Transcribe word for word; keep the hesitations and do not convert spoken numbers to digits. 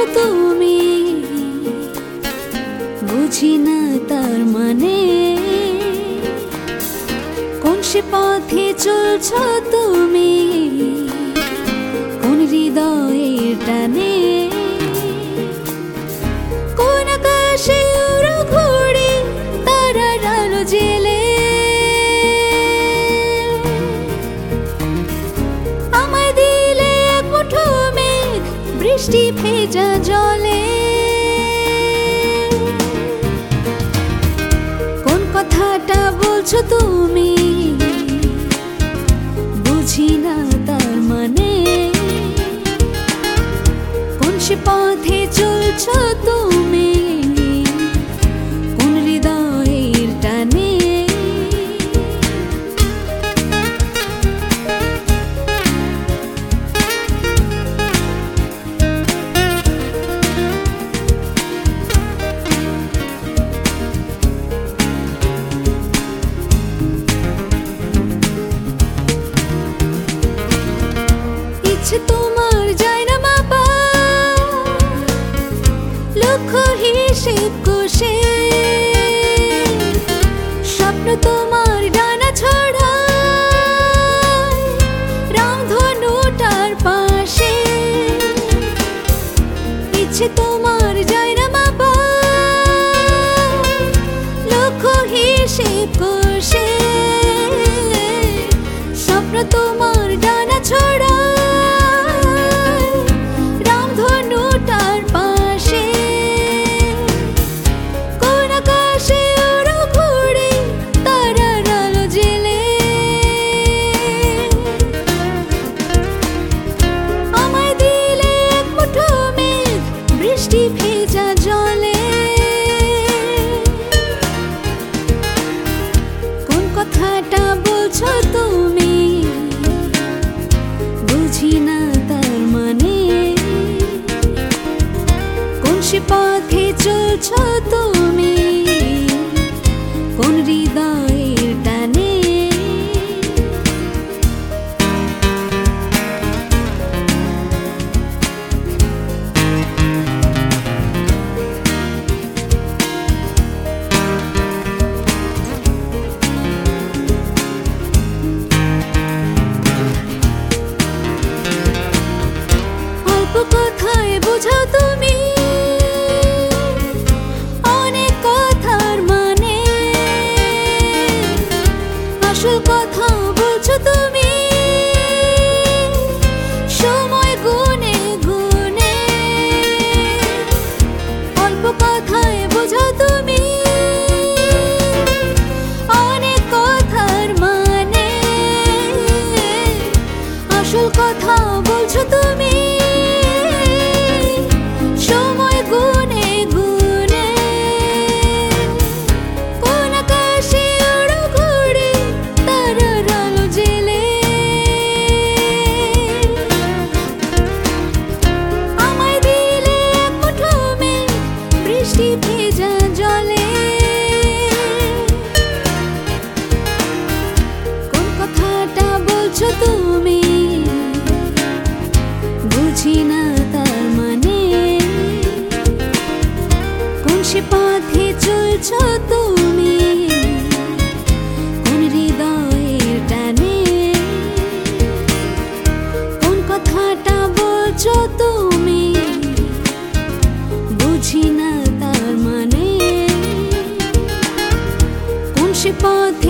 বলছো তুমি, বুঝি না তার মানে। কোন সে পথে চলছো তুমি, কোন হৃদয়ের টানে। কোন আকাশে উড়ো ঘুড়ি তারার আলো জেলে। আমায় দিলে এক মুঠো মেঘ বৃষ্টি ভেজা জলে। কোন কথাটা বলছো তুমি, বুঝি না তার মানে। কোন সে পথে চলছো তুমি, কোন হৃদয়ের টানে। ইচ্ছে তোমার যায় না মাপা, লক্ষ হিসেব কষে। স্বপ্ন তোমার ডানা ছড়ায় রামধনুটার পাশে। ইচ্ছে তোমার যায় না মাপা, লক্ষ হিসেব কষে। স্বপ্ন তোমার ডানা ছড়ায় ভেজা জলে। কোন কথাটা বলছো তুমি, বুঝি না তার মানে। কোন সে পথে চলছো তুমি, কোন হৃদয়ের টানে। কথায় বোঝাও তুমি অনেক কথার মানে। আসল কথা বলছো তুমি সময় গুনে গুনে। অল্প কথায় বোঝাও তুমি অনেক কথার মানে। আসল কথা বলছো তুমি সময় গুনে গুনে। কোন আকাশে উড়ো ঘুড়ি তারার আলো জেলে। আমায় দিলে এক মুঠো মেঘ বৃষ্টি ভেজা জলে। কোন কথাটা বলছো তুমি, বুঝি না তার মানে। কোন সে পথে চলছো তুমি, কোন হৃদয়ের টানে। কোন কথাটা বলছো তুমি, বুঝি না তার মানে। কোন সে পথ